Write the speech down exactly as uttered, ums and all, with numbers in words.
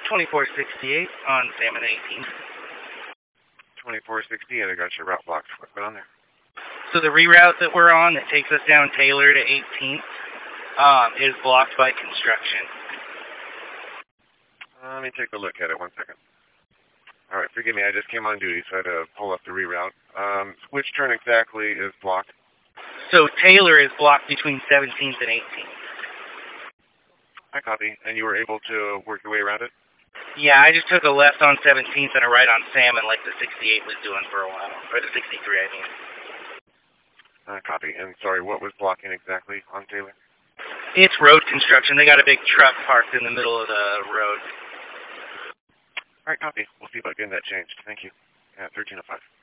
twenty-four sixty-eight on Salmon eighteen. twenty-four sixty-eight, I got your route blocked. What's been on there? So the reroute that we're on that takes us down Taylor to eighteenth um, is blocked by construction. Uh, let me take a look at it. One second. All right, forgive me. I just came on duty, so I had to pull up the reroute. Um, which turn exactly is blocked? So Taylor is blocked between seventeenth and eighteenth. I copy. And you were able to work your way around it? Yeah, I just took a left on seventeenth and a right on Salmon like the sixty-eight was doing for a while. Or the sixty-three, I mean. I copy. And sorry, what was blocking exactly on Taylor? It's road construction. They got a big truck parked in the middle of the road. All right, copy. We'll see about getting that changed. Thank you. Yeah, thirteen oh five.